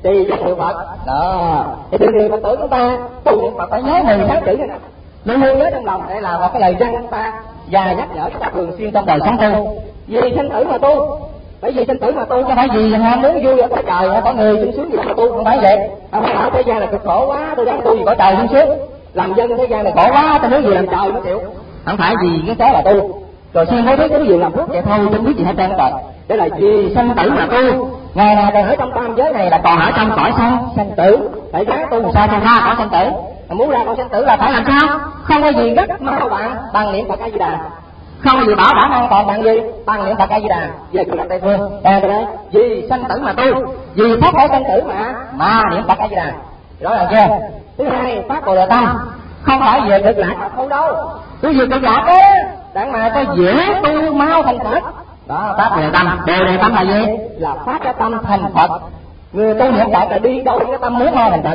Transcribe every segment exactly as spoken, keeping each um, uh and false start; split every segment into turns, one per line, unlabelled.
trì danh hiệu Phật. Đó, thì thường thường Phật tử chúng ta tu niệm Phật phải nhớ mười sáu chữ này, luôn luôn nhớ trong lòng. Đây là một cái lời răn chúng ta và nhắc nhở chúng ta thường xuyên trong đời sống tu. Vì sinh tử mà tu, bởi vì sinh tử mà tu chứ phải gì ham muốn vui ở cõi trời, có người sung sướng gì mà tu, không phải vậy. Không phải bảo thế gian là cực khổ quá, tôi đang tu gì cõi trời sung sướng, làm dân thế gian này khổ quá, tôi muốn gì làm trời mới chịu. Không phải gì cái đó là tu. Rồi xin hối biết cái gì làm phước vậy thôi, tôi biết gì hết trơn trời. Đây là vì sinh tử mà tu. Ngày nào còn ở trong tam giới này là còn ở trong cõi sao sinh tử, phải gắng tu làm sao cho ra cõi sinh tử. Mà muốn ra cõi sinh tử là phải làm sao? Không có gì gấp mau bạn bằng niệm Phật A Di Đà. Không có gì bảo đảm an toàn bằng gì? Bằng niệm Phật A Di Đà về cực lạc Tây phương. À đây, vì sinh tử mà tu, vì thoát khỏi sinh tử mà mà niệm Phật A Di Đà. Rõ ràng chưa? Thứ hai, phát Bồ Đề tâm, không phải về cực lạc không đâu. Tôi về cực lạc á, đặng mà có dễ tu mau thành Phật. Đó, phát Bồ Đề tâm. Bồ Đề tâm là gì? Là phát cái tâm thành Phật. Người tu niệm Phật là đi đâu cái tâm muốn mau thành Phật.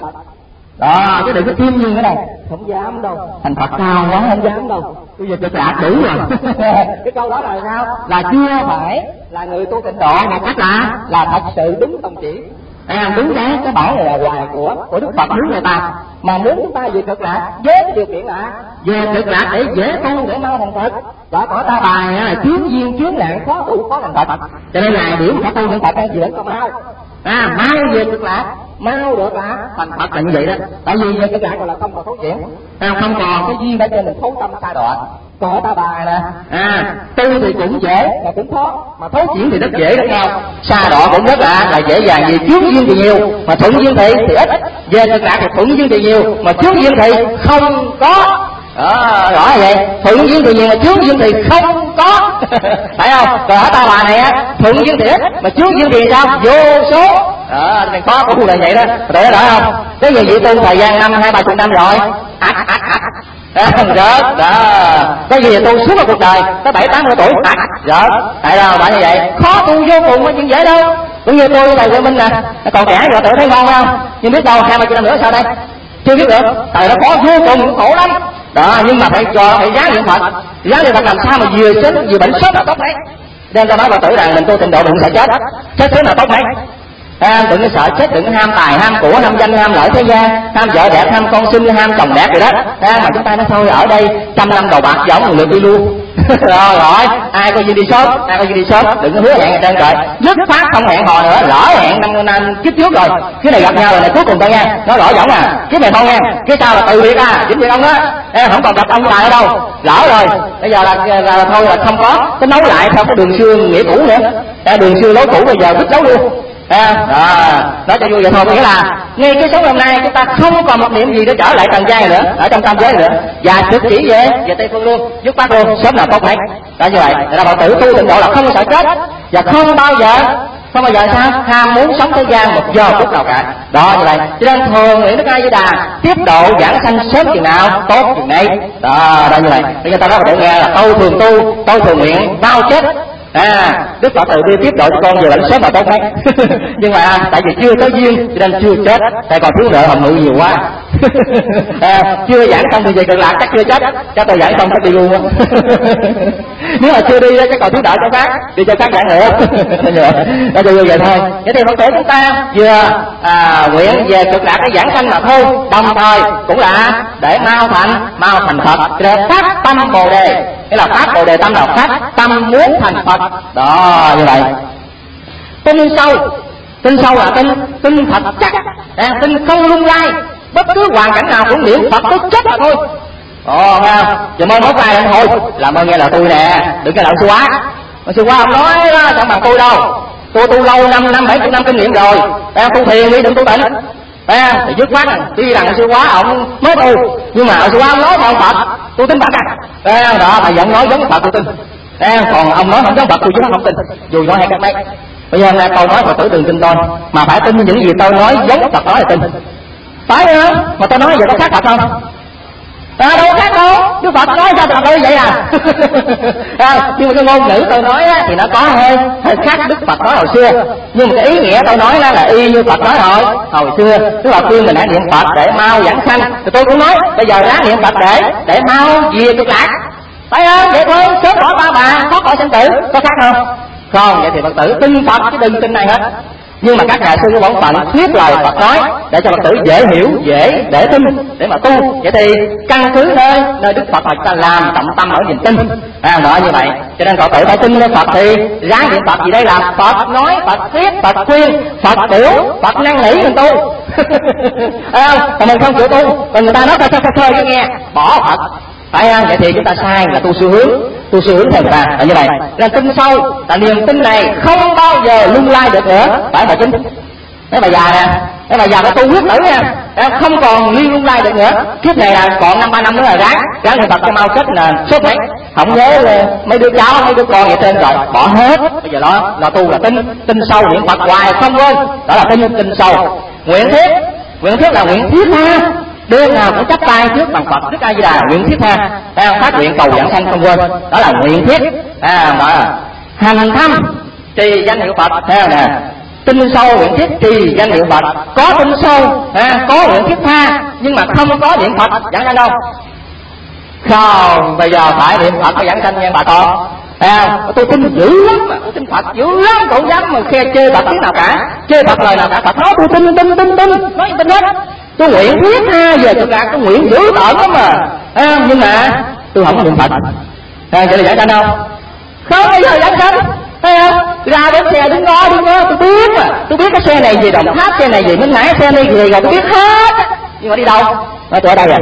Đó, chứ đừng có thêm như cái này. Không dám đâu. Thành Phật cao quá không dám đâu. Tôi giờ cực lạc đủ rồi. Cái câu đó là sao? Là chưa phải là người tu tịnh độ, mà cách là là thật sự đúng tông chỉ. À, đúng đấy, cái bản này là hoài của của Đức Phật hướng người ta. Mà muốn chúng ta về cực lạc với cái điều kiện là về cực lạc để dễ tu để mau thành Phật. Đã có ta bài là chướng duyên chướng nạn khó tu khó thành Phật. Cho nên là điểm phải tu thành Phật hay gì đến có mau. À, mau về cực lạc, mau được là thành Phật là như vậy đó. Tại vì về cực lạc là không còn thấu chuyển, à, không còn cái duyên để cho mình thấu tâm xa đọa. Còn ta bài nè, à, tu thì cũng dễ mà cũng khó, mà thấu chuyển thì rất dễ rất nhau. Xa đọa cũng rất là là dễ dàng, vì chướng duyên thì nhiều mà thuận duyên thì thì ít. Về cực lạc thì thuận duyên thì nhiều mà chướng duyên thì không có. Đó, rõ vậy. Thuận duyên thì nhiều mà chướng duyên thì không có. Phải không? Còn ở ta bà này á, thuận duyên thì ít mà chướng duyên thì sao? Vô số. Đó, mình có cũng là vậy đó. Để đó không? Cái gì vậy tu thời gian năm hai ba chục năm rồi. Ách ách ách. Rớt, đó. Cái gì tu suốt một cuộc đời, tới bảy tám mươi tuổi, ách, rớt. Tại sao? Bởi như vậy, khó tu vô cùng có chuyện dễ đâu. Cũng như tôi là Quang Minh nè, còn trẻ rồi tự thấy ngon không? Nhưng biết đâu hai ba chục năm nữa sao đây? Chưa biết được. Tại nó khó vô cùng, khổ lắm. Đó, nhưng mà phải cho phải giá niệm Phật. Giá niệm Phật làm sao mà vừa chết vừa bệnh sốt là tốt đấy. Nên ta nói bà tử rằng mình tu tịnh độ đừng sợ chết, chết thế nào tốt đấy. À, đừng có sợ chết, đừng có ham tài, ham của, ham danh, ham lợi thế gian, ham vợ đẹp, ham con sinh, ham chồng đẹp rồi đó. À, mà chúng ta nói thôi ở đây trăm năm đầu bạc giống người lượt đi luôn. Rồi rồi, ai có gì đi sớm, ai có gì đi sớm, đừng có hứa hẹn người trên trời, dứt khoát không hẹn hò nữa, lỡ hẹn năm năm kiếp trước rồi, cái này gặp nhau rồi này cuối cùng thôi nha, nói rõ giống à, kiếp này không nha, cái sau là từ biệt à, chính vì ông đó, em không còn gặp ông lại ở đâu, lỡ rồi, bây giờ là, là, là thôi là không có, cái nấu lại theo cái đường xưa nghĩa cũ nữa, à, đường xưa lối cũ bây giờ vứt đấu luôn. À, đó, nói cho vui vậy thôi, nghĩa là ngay cái số hôm nay chúng ta không còn một niệm gì để trở lại trần gian nữa, ở trong tam giới nữa, và trực chỉ về về Tây phương luôn, dứt khoát luôn, sớm nào tốt mấy. Đó như vậy, là bảo tử tu tịnh độ là không sợ chết và không bao giờ không bao giờ sao ham muốn sống thế gian một giờ phút nào cả. Đó như vậy, cho nên thường nguyện Đức A Di Đà tiếp độ giảng sanh sớm chừng nào tốt chừng đấy. Đó, đó như vậy. Bây giờ ta nói để nghe là tôi thường tu, tôi thường nguyện bao chết. À, Đức Phật tự đi tiếp độ cho con về lãnh sớm mà tốt hết. Nhưng mà tại vì chưa có duyên cho nên chưa chết, tại còn thiếu nợ hồng ngự nhiều quá. À, chưa giảng xong thì về cực lạc chắc chưa chết, chắc tôi giảng xong chắc đi luôn á. Nếu mà chưa đi chắc còn thiếu nợ cho khác, đi cho khác giảng nữa. Đó cho vậy thôi. Vậy thì Phật tử chúng ta vừa à, nguyện về cực lạc để giảng sanh mà thôi, đồng thời cũng là để mau thành mau thành Phật, để phát tâm Bồ Đề. Cái là phát Bồ Đề tâm là phát tâm muốn thành Phật. Đó như vậy. Tin sâu, tin sâu là tin tin thật chắc, à, tin không lung lay, bất cứ hoàn cảnh nào cũng niệm Phật tới chết mà thôi. Ồ nghe không? Giờ mới nói ai thôi, làm ơn nghe lời tôi nè, đừng nghe lời sư quá. Mà sư quá ông nói đó, chẳng bằng tôi đâu. Tôi tu lâu năm năm bảy chục năm kinh nghiệm rồi, à, tu thiền đi đừng tu tịnh. À, thì dứt khoát tuy rằng sư quá ông mới tu, nhưng mà sư quá ông nói con Phật, tôi tin Phật à. À đó, mà vẫn nói giống Phật tôi tin. À, còn ông nói không giống Phật tôi chứ không tin, dù nói hay cách mấy. Bây giờ nghe tôi nói Phật tử đừng tin tôi, mà phải tin những gì tôi nói giống Phật nói là tin. Phải không? Mà tôi nói vậy có khác Phật không? À, đâu khác đâu, Đức Phật nói sao Phật nói vậy à? À, nhưng mà cái ngôn ngữ tôi nói á, thì nó có hơi hơi khác Đức Phật nói hồi xưa, nhưng mà cái ý nghĩa tôi nói đó là y như Phật nói hồi hồi xưa. Tức là khuyên mình hãy niệm Phật để mau giảng sanh, thì tôi cũng nói bây giờ ráng niệm Phật để để mau về cực lạc, phải không? Vậy thôi, sớm bỏ ba bà thoát khỏi sinh tử, có khác không? Không, vậy thì Phật tử tin Phật chứ đừng tin này hết. Nhưng mà các nhà sư bổn phận thuyết lời Phật nói để cho Phật tử dễ hiểu, dễ để tin để mà tu. Vậy thì căn cứ nơi nơi Đức Phật mà ta làm trọng tâm ở niềm tin, à, đó như vậy. Cho nên Phật tử phải tin nơi Phật thì ráng niệm Phật gì đây là Phật nói, Phật thuyết, Phật khuyên, Phật biểu, Phật năn nỉ mình tu. À, còn mình không chịu tu, còn người ta nói ta khơi khơi cho nghe, bỏ Phật. Phải không? Vậy thì chúng ta sai là tu xu hướng, tu xu hướng theo người ta là như vậy. Nên tin sâu, là niềm tin này không bao giờ lung lay được nữa, phải bà chính. Nếu bà già nè, nếu bà già phải tu quyết tử nha, không còn liên lung lay được nữa. Kiếp này là còn năm ba năm nữa là ráng, ráng niệm Phật cho mau chết là sốt mấy, không nhớ mấy đứa cháu, mấy đứa con vậy trên rồi bỏ hết. Bây giờ đó là tu là tin, tin sâu niệm Phật hoài không quên, đó là tin tin sâu. Nguyện thiết, nguyện thiết là nguyện thiết tha. Đêm nào cũng chắp tay trước bằng Phật Đức A Di Đà nguyện thiết tha, phát nguyện cầu giảng sanh không quên, đó là nguyện thiết. À, mà hành thâm trì danh hiệu Phật, theo nè, tin sâu nguyện thiết trì danh hiệu Phật, có tin sâu, à, có nguyện thiết tha, nhưng mà không có niệm Phật giảng sanh đâu. Không, bây giờ phải niệm Phật có giảng sanh nha bà con. À, tôi tin dữ lắm mà, tôi tin Phật dữ lắm, cũng dám mà khe chê Phật tiếng nào cả, chê Phật lời nào cả. Phật nói tôi tin tin tin tin, nói tin hết. Tôi nguyện thiết tha về cực lạc, tôi nguyện dữ tợn lắm mà, à, nhưng mà tôi không có niệm Phật. À, vậy là giảng sanh không? Không bao giờ giảng sanh. Thấy không? Ra bến xe đứng ngó đứng ngó, tôi biết mà, tôi biết cái xe này về Đồng Tháp, xe này về Minh Hải, xe này về rồi tôi biết hết. Nhưng mà đi đâu? Nói tôi ở đây à?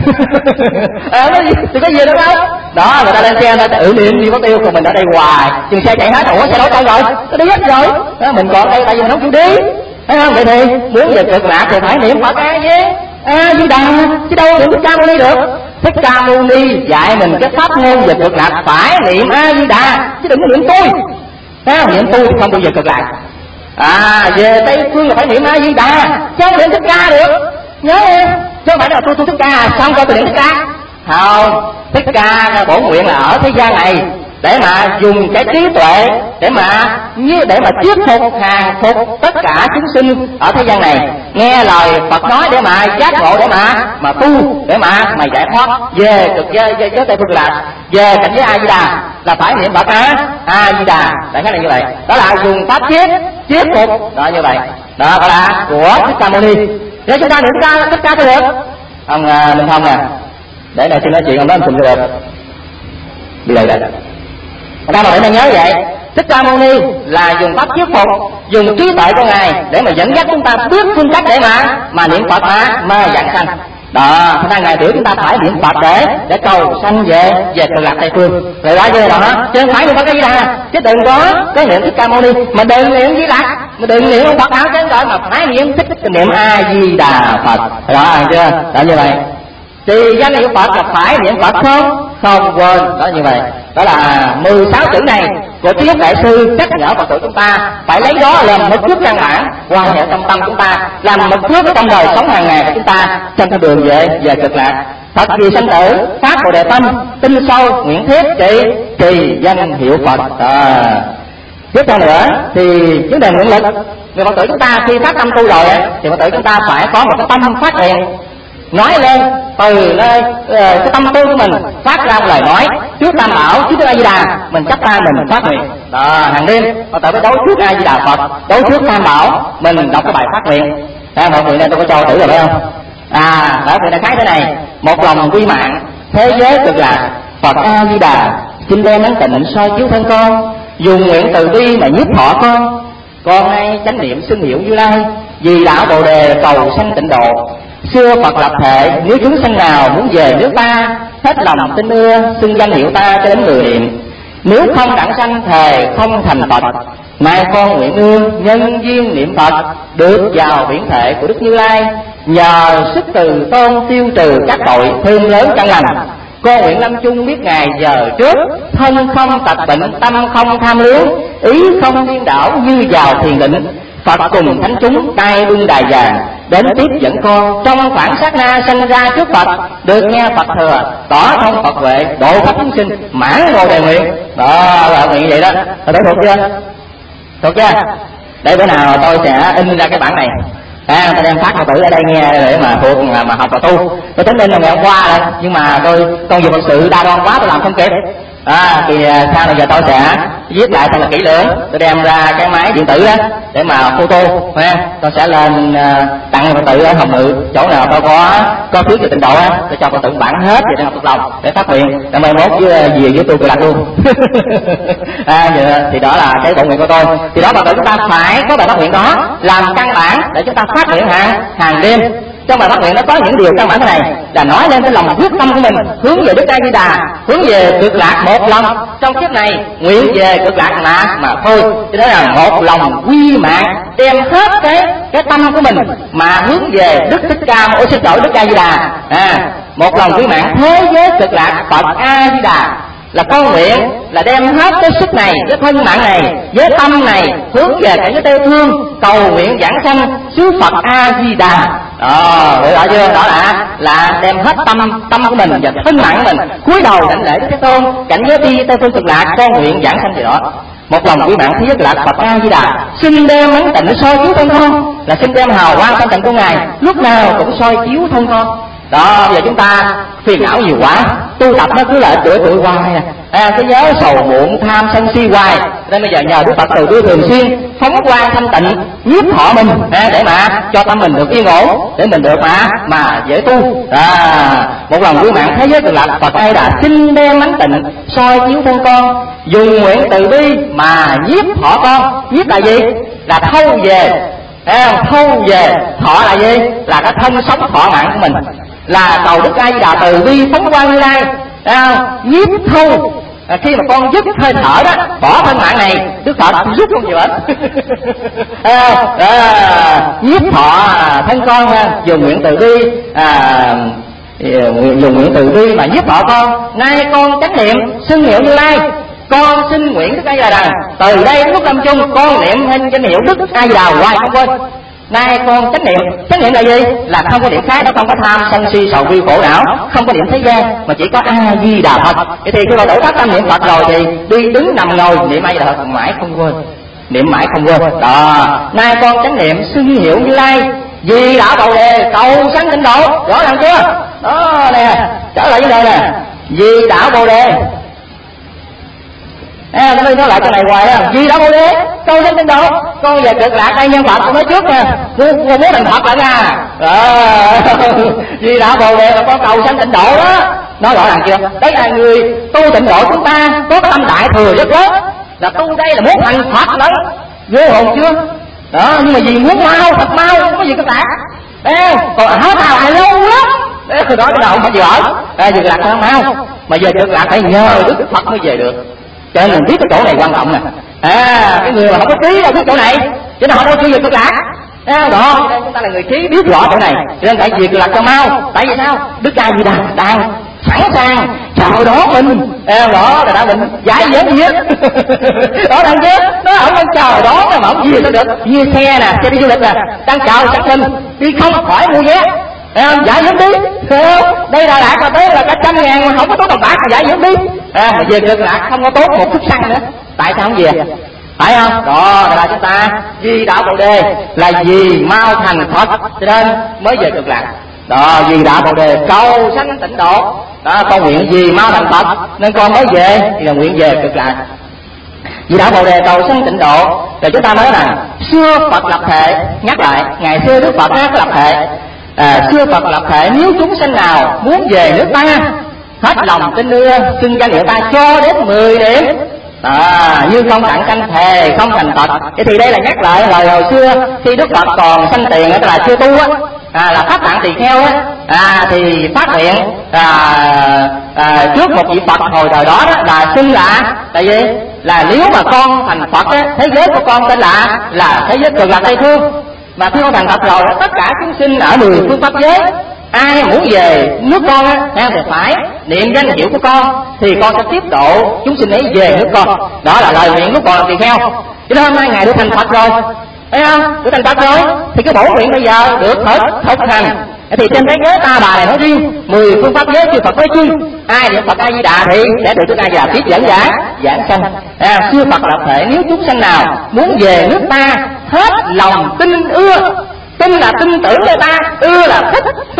À, tôi có gì đâu đâu. Đó, người ta lên xe người ta tự niệm gì có tiêu, còn mình ở đây hoài. Chừng xe chạy hết, ủa xe đâu đâu rồi? Tôi đi hết rồi. Đó, mình còn đây tại vì mình không chịu đi. Thấy không? Vậy thì muốn về cực lạc thì phải niệm Phật A Di A Di Đà, chứ đâu niệm Thích Ca Mâu Ni được. Thích Ca Mâu Ni dạy mình cái pháp môn về cực lạc phải niệm A Di Đà, chứ đừng có niệm tôi. Thấy không? Niệm tôi thì không bao giờ cực lạc. À, về Tây Phương là phải niệm A Di Đà, chứ không niệm Thích Ca được. Nhớ em, chứ không phải là tôi tôi Thích Ca, xong rồi tôi niệm Thích Ca. Không, Thích Ca bổn nguyện là ở thế gian này để mà dùng cái trí tuệ để mà như để mà thuyết phục hàng phục tất cả chúng sinh ở thế gian này nghe lời Phật nói để mà giác ngộ, để mà mà tu, để mà mà giải thoát về cực giới giới Tây Phương Lạc, về cảnh giới A Di Đà là phải niệm Phật A A Di Đà. Đại khái là như vậy, đó là dùng pháp thuyết thuyết phục, đó như vậy, đó gọi là của Thích Ca Mâu Ni. Nếu chúng ta niệm Thích Ca Thích Ca thì được. Ông à, Minh Thông à, để này xin nói chuyện ông đó mình được đi đây đây. Người ta mà để mà nhớ vậy, Thích Ca Mâu Ni là dùng pháp thuyết phục, dùng trí tuệ của ngài để mà dẫn dắt chúng ta biết phương cách để mà mà niệm Phật mà mà giảng sanh. Đó, thành ra ngài biểu chúng ta phải niệm Phật để để cầu sanh về về cực lạc Tây Phương. Rồi đó chứ đó, chứ không phải niệm Phật cái gì đà, chứ đừng có cái niệm Thích Ca Mâu Ni mà đừng niệm gì lạc, mà đừng niệm ông Phật nào trên trời mà phải niệm thích niệm A Di Đà Phật. Đó chưa? Đó như vậy. Thì danh hiệu Phật là phải niệm Phật không? Không quên, đó như vậy. Đó là mười sáu chữ này của Trí Úc Đại Sư nhắc nhở Phật tử chúng ta phải lấy đó làm một thước căn bản qua hệ tâm tâm chúng ta, làm một thước trong đời sống hàng ngày của chúng ta trên con đường về về cực lạc. Thật vì sanh tử phát Bồ Đề tâm, tin sâu nguyện thiết trị trì danh hiệu Phật. À. Tiếp theo nữa thì vấn đề nguyện lực, người Phật tử chúng ta khi phát tâm tu rồi thì Phật tử chúng ta phải có một cái tâm phát hiện, nói lên từ nơi uh, cái tâm tư của mình phát ra một lời nói trước Tam Bảo, trước Đức A Di Đà, mình chắp tay mình phát nguyện. Đó, hàng đêm Phật tử phải đối trước A Di Đà Phật, đối trước Tam Bảo, mình đọc cái bài phát nguyện. Thấy không? Nguyện này tôi có cho tử rồi phải không? À, đó thì đại khái thế này: một lòng quy mạng thế giới cực lạc, Phật A Di Đà xin đem ánh tịnh soi chiếu thân con, dùng nguyện từ bi mà nhiếp thọ con. Con nay chánh niệm xưng hiệu Như Lai, vì đạo Bồ Đề cầu sanh tịnh độ. Xưa Phật lập thệ, nếu chúng sanh nào muốn về nước ta, hết lòng tin ưa xưng danh hiệu ta cho đến mười niệm. Nếu không đặng sanh thề không thành Phật, nay con nguyện ương nhân duyên niệm Phật, được vào biển thệ của Đức Như Lai, nhờ sức từ tôn tiêu trừ các tội thêm lớn căn lành. Con nguyện lâm chung biết ngày giờ trước, thân không tật bệnh, tâm không tham luyến, ý không điên đảo như vào thiền định. Phật cùng thánh chúng cai luân đài vàng, đến tiếp dẫn con trong khoảng sát na sanh ra trước Phật, được nghe Phật thừa, tỏ thông Phật huệ, độ pháp chúng sinh, mãn Bồ Đề nguyện. Đó là nguyện vậy đó. Tôi thấy thuộc chưa? Thuộc chưa? Để bữa nào tôi sẽ in ra cái bản này. À, tôi đem phát Phật tử ở đây nghe để mà thuộc mà, mà học và tu. Tôi tính in là ngày hôm qua rồi, nhưng mà tôi công việc phật sự đa đoan quá tôi làm không kịp. À, thì sau này giờ tôi sẽ viết lại thật là kỹ lưỡng, tôi đem ra cái máy điện tử đó để mà photo ha, tôi sẽ lên uh, tặng Phật tử ở Hồng Ngự, chỗ nào tôi có có phiếu về tịnh độ á, tôi cho Phật tử bản hết về để học thuộc lòng để phát nguyện, để mai mốt với về với tôi cười lạc luôn. À, thì đó là cái bộ nguyện của tôi. Thì đó Phật tử chúng ta phải có bài phát nguyện đó làm căn bản để chúng ta phát nguyện hàng hàng đêm. Trong bài phát nguyện nó có những điều căn bản thế này, là nói lên cái lòng quyết tâm của mình hướng về Đức A Di Đà, hướng về cực lạc một lòng. Trong kiếp này nguyện về cực lạc mà mà thôi. Cho đó là một lòng quy mạng, đem hết cái cái tâm của mình mà hướng về Đức Thích Ca, ôi xin lỗi Đức A Di Đà. À, một lòng quy mạng thế giới cực lạc Phật A Di Đà, là con nguyện là đem hết cái sức này, cái thân mạng này, với tâm này hướng về cái tây phương, cầu nguyện giảng sanh xứ Phật A Di Đà. Đó, hiểu rõ chưa? Đó là là đem hết tâm tâm của mình và thân mạng của mình cúi đầu đảnh lễ Đức Thế Tôn, cảnh giới đi tây phương cực lạc, con nguyện giảng sanh gì đó. Một lòng quý mạng thế giới cực lạc Phật A Di Đà, xin đem ánh tịnh soi chiếu thân con, là xin đem hào quang thanh tịnh của Ngài lúc nào cũng soi chiếu thân con. Đó, giờ chúng ta phiền não nhiều quá, tu tập nó cứ lại tuổi tuổi hoài à, à cái nhớ sầu muộn tham sân si hoài, nên bây giờ nhờ Đức Phật từ bi thường xuyên phóng quang thanh tịnh nhiếp thọ mình, à, để mà cho tâm mình được yên ổn, để mình được mà mà dễ tu. À, một lòng quý mạng thế giới cực lạc Phật A Di Đà, xin đem ánh tịnh soi chiếu thân con, dùng nguyện từ bi mà nhiếp thọ con. Nhiếp là gì? Là thâu về. À, thâu về. Thọ là gì? Là cái thân sống thọ mạng của mình, là cầu Đức A Di Đà từ bi phóng quang như lai. À, nhiếp thâu. À, khi mà con dứt hơi thở đó, bỏ thân mạng này, Đức Phật rút không chịu hết. À, à, nhiếp thọ thân con, dùng nguyện từ bi, à, dùng nguyện từ bi mà nhiếp thọ con. Nay con chánh niệm xưng hiệu Như Lai, con xin nguyện Đức A Di Đà rằng từ đây đến lúc lâm chung con niệm hình danh hiệu Đức A Di Đà hoài không quên. Nay con chánh niệm, chánh niệm là gì? Là không có niệm khác, nó không có tham sân si sầu bi khổ não, không có niệm thế gian, mà chỉ có A Di Đà Phật. Vậy thì khi mà đủ phát tâm niệm Phật rồi thì đi đứng nằm ngồi niệm A Di Đà Phật mãi không quên, niệm mãi không quên. Đó, nay con chánh niệm xưng hiệu Như Lai, vì đã Bồ Đề cầu sanh tịnh độ. Rõ ràng chưa? Đó nè, trở lại vấn đề nè, vì đã Bồ Đề. À, nó nói lại cái này hoài á, vì đã Bồ Đề cầu sanh tịnh độ. Con về cực lạc đây nhân Phật con nói trước nha, con muốn thành Phật lại nha. Vì đã Bồ Đề mà con cầu sanh tịnh độ đó. Nói rõ ràng chưa? Đấy là người tu tịnh độ chúng ta có cái tâm đại thừa rất lớn, là tu đây là muốn thành Phật lớn, ghê hồn chưa? Đó, nhưng mà vì muốn mau thật mau, không có gì cái lạc. Đấy, còn hết nào lại lâu lắm. Đấy, từ đó cái đầu không phải giỏi. À, về lạc không mau, mà về cực lạc phải nhờ Đức Phật mới về được. Cho nên mình biết cái chỗ này quan trọng nè. À, cái người mà không có trí đâu biết chỗ này, cho nên họ đâu chưa về cực lạc. À, đó, chúng ta là người trí biết rõ chỗ này, cho nên phải về cực lạc cho mau. Tại vì sao? Đức A Di Đà đang sẵn sàng chào đón mình. À, đó là đã định giải dễ gì hết. Đó đang chứ, nó không đang chờ đón mà không gì nó được. Như xe nè, xe đi du lịch nè, đang chào xác minh đi không khỏi mua vé. À, giải giống đi. À, đây là lạc mà tới là cả trăm ngàn mà không có tốt đồng bạc mà giải giống đi. À, mà về cực lạc không có tốt một chút xăng nữa. Tại sao không về? Phải không? Đó là chúng ta Di Đà Bồ Đề là vì mau thành Phật, cho nên mới về cực lạc. Đó, Di Đà Bồ Đề cầu sanh tịnh độ. Đó, con nguyện gì mau thành Phật nên con mới về, thì là nguyện về cực lạc. Di Đà Bồ Đề cầu sanh tịnh độ. Rồi chúng ta nói là xưa Phật lập thệ, nhắc lại ngày xưa Đức Phật có lập thệ. À, xưa Phật lập thể nếu chúng sanh nào muốn về nước ta, hết lòng tin đưa xưng danh hiệu ta cho đến mười điểm. À, như không tặng canh thề không thành Phật. Vậy thì đây là nhắc lại lời hồi xưa khi Đức Phật còn sanh tiền, tức là chưa tu á, à, là phát tặng tỳ kheo á, à, thì phát nguyện à, à, trước một vị Phật hồi thời đó, đó là xưng là tại vì là nếu mà con thành Phật á, thế giới của con tên là là thế giới cực lạc Tây Phương. Mà khi con thành Phật rồi, tất cả chúng sinh ở mười phương pháp giới, ai muốn về nước con á, thì phải niệm danh hiệu của con, thì con sẽ tiếp độ chúng sinh ấy về nước con. Đó là lời nguyện lúc còn làm tỳ kheo. Cho nên hôm nay ngài được thành Phật rồi, thấy không? Được thành Phật rồi, thì cái bổ nguyện bây giờ được thực thực hành. Thì trên thế giới ta bà này nói riêng, mười phương pháp giới chư Phật nói chung, ai niệm Phật A Di Đà thì sẽ được Đức A Di Đà tiếp dẫn giảng giảng sanh. À, xưa Phật lập thể nếu chúng sanh nào muốn về nước ta, hết lòng tin ưa. Tin là tin tưởng người ta, ưa là thích thú